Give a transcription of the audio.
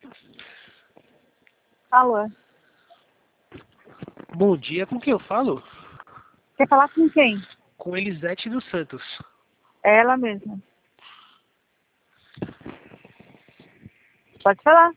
Alô? Bom dia, com quem eu falo? Quer falar com quem? Com Elisete dos Santos. É ela mesma. Pode falar.